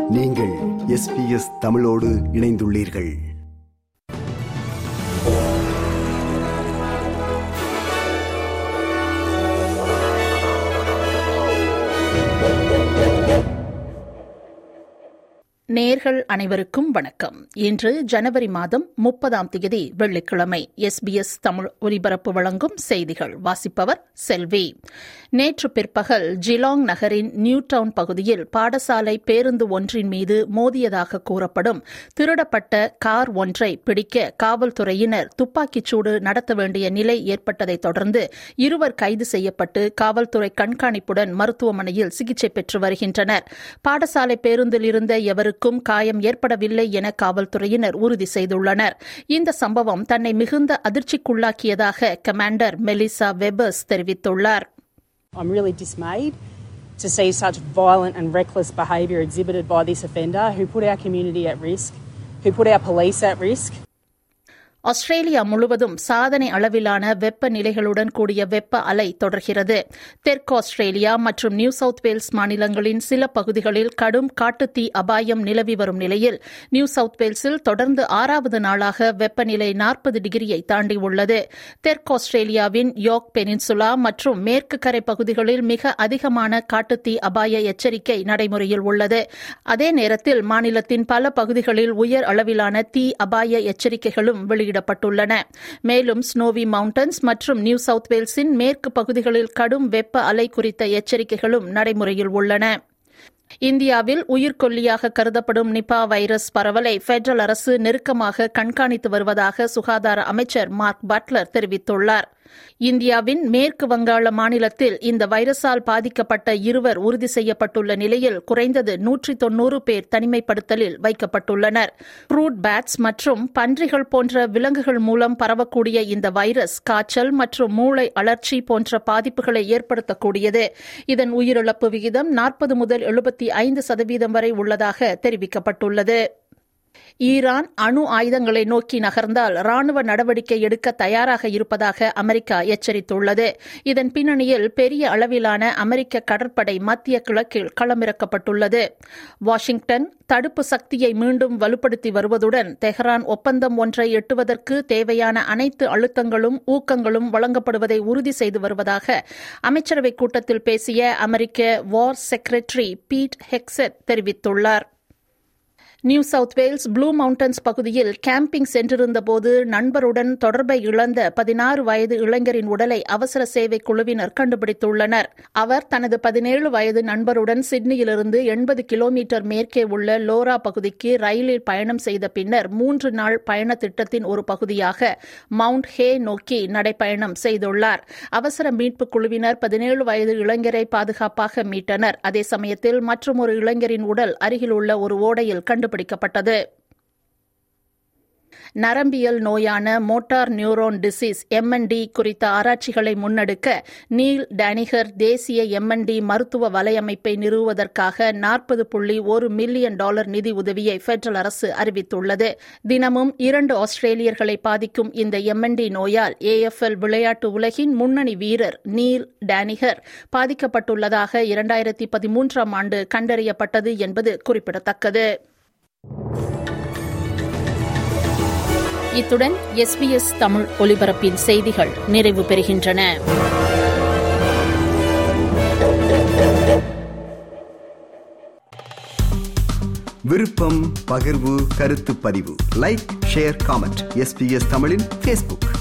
நீங்கள் SBS தமிழோடு இணைந்துள்ளீர்கள். நேயர்கள் அனைவருக்கும் வணக்கம். இன்று ஜனவரி மாதம் 30 வெள்ளிக்கிழமை. SBS தமிழ் ஒலிபரப்பு வழங்கும் செய்திகள். வாசிப்பவர் செல்வி. நேற்று பிற்பகல் ஜிலாங் நகரின் நியூ டவுன் பகுதியில் பாடசாலை பேருந்து ஒன்றின் மீது மோதியதாக கூறப்படும் திருடப்பட்ட கார் ஒன்றை பிடிக்க காவல்துறையினர் துப்பாக்கிச்சூடு நடத்த வேண்டிய நிலை ஏற்பட்டதைத் தொடர்ந்து இருவர் கைது செய்யப்பட்டு காவல்துறை கண்காணிப்புடன் மருத்துவமனையில் சிகிச்சை பெற்று வருகின்றனர். பாடசாலை பேருந்தில் இருந்த எவருக்கும் காயம் ஏற்படவில்லை என காவல்துறையினர் உறுதி செய்துள்ளனர். இந்த சம்பவம் தன்னை மிகுந்த அதிர்ச்சிக்குள்ளாக்கியதாக கமாண்டர் மெலிசா வெபர்ஸ் தெரிவித்துள்ளார். I'm really dismayed to see such violent and reckless behaviour exhibited by this offender who put our community at risk, who put our police at risk. Australia முழுவதும் சாதனை அளவிலான வெப்பநிலைகளுடன் கூடிய வெப்ப அலை தொடர்கிறது. தெற்கு ஆஸ்திரேலியா மற்றும் நியூ சவுத் வேல்ஸ் மாநிலங்களின் சில பகுதிகளில் கடும் காட்டுத்தீ அபாயம் நிலவி வரும் நிலையில் நியூ சவுத் வேல்ஸில் தொடர்ந்து 6வது நாளாக வெப்பநிலை 40 டிகிரியை தாண்டியுள்ளது. தெற்கு ஆஸ்திரேலியாவின் யோர்க் பெனின்சுலா மற்றும் மேற்கு கரை பகுதிகளில் மிக அதிகமான காட்டுத்தீ அபாய எச்சரிக்கை நடைமுறையில் உள்ளது. அதே நேரத்தில் மாநிலத்தின் பல பகுதிகளில் உயர் அளவிலான தீ அபாய எச்சரிக்கைகளும் வெளியிடப்பட்டுள்ளன. மேலும் ஸ்னோவி மவுண்டன்ஸ் மற்றும் நியூ சவுத் வேல்ஸின் மேற்கு பகுதிகளில் கடும் வெப்ப அலை குறித்த எச்சரிக்கைகளும் நடைமுறையில் உள்ளன. இந்தியாவில் உயிர்கொல்லியாக கருதப்படும் நிபா வைரஸ் பரவலை பெடரல் அரசு நெருக்கமாக கண்காணித்து வருவதாக சுகாதார அமைச்சர் மார்க் பட்லர் தெரிவித்துள்ளார். இந்தியாவின் மேற்கு வங்காள மாநிலத்தில் இந்த வைரஸால் பாதிக்கப்பட்ட 2 உறுதி செய்யப்பட்டுள்ள நிலையில் குறைந்தது 190 பேர் தனிமைப்படுத்தலில் வைக்கப்பட்டுள்ளனர். ஃப்ரூட் பேட்ஸ் மற்றும் பன்றிகள் போன்ற விலங்குகள் மூலம் பரவக்கூடிய இந்த வைரஸ் காய்ச்சல் மற்றும் மூளை அழற்சி போன்ற பாதிப்புகளை ஏற்படுத்தக்கூடியது. இதன் உயிரிழப்பு விகிதம் 40 முதல் 75% வரை உள்ளதாக தெரிவிக்கப்பட்டுள்ளது. ஈரான் அணு ஆயுதங்களை நோக்கி நகர்ந்தால் ராணுவ நடவடிக்கை எடுக்க தயாராக இருப்பதாக அமெரிக்கா எச்சரித்துள்ளது. இதன் பின்னணியில் பெரிய அளவிலான அமெரிக்க கடற்படை மத்திய கிழக்கில் களமிறக்கப்பட்டுள்ளது. வாஷிங்டன் தடுப்பு சக்தியை மீண்டும் வலுப்படுத்தி வருவதுடன் தெஹ்ரான் ஒப்பந்தம் ஒன்றை எட்டுவதற்கு தேவையான அனைத்து அழுத்தங்களும் ஊக்கங்களும் வழங்கப்படுவதை உறுதி செய்து வருவதாக அமைச்சரவைக் கூட்டத்தில் பேசிய அமெரிக்க வார் செக்ரட்டரி பீட் ஹெக்ஸெட் தெரிவித்துள்ளார். New South Wales blue mountains பகுதியில் கேம்பிங் சென்றிருந்தபோது நண்பருடன் தொடர்பை இழந்த 16 வயது இளைஞரின் உடலை அவசர சேவை குழுவினர் கண்டுபிடித்துள்ளனர். அவர் தனது 17 வயது நண்பருடன் சிட்னியிலிருந்து 80 கிலோமீட்டர் மேற்கே உள்ள லோரா பகுதிக்கு ரயிலில் பயணம் செய்த பின்னர் 3 நாள் பயண திட்டத்தின் ஒரு பகுதியாக மவுண்ட் ஹே நோக்கி நடைப்பயணம் செய்துள்ளார். அவசர மீட்பு குழுவினர் 17 வயது இளைஞரை பாதுகாப்பாக மீட்டனர். அதே சமயத்தில் மற்றொரு இளைஞரின் உடல் அருகில் உள்ள ஒரு ஓடையில் கண்டுபிடிக்கப்பட்டது. நரம்பியல் நோயான மோட்டார் நியூரோன் டிசீஸ் MND குறித்த ஆராய்ச்சிகளை முன்னெடுக்க நீல் டேனிகர் தேசிய MND மருத்துவ வலையமைப்பை நிறுவுவதற்காக $40.1 மில்லியன் நிதி உதவியை பெடரல் அரசு அறிவித்துள்ளது. தினமும் 2 ஆஸ்திரேலியர்களை பாதிக்கும் இந்த MND நோயால் AFL விளையாட்டு உலகின் முன்னணி வீரர் நீல் டேனிகர் பாதிக்கப்பட்டுள்ளதாக 2013ஆம் ஆண்டு கண்டறியப்பட்டது என்பது குறிப்பிடத்தக்கது. இத்துடன் SBS தமிழ் ஒலிபரப்பின் செய்திகள் நிறைவு பெறுகின்றன. விருப்பம், பகிர்வு, கருத்து பதிவு, லைக், ஷேர், காமெண்ட். SBS தமிழின் Facebook.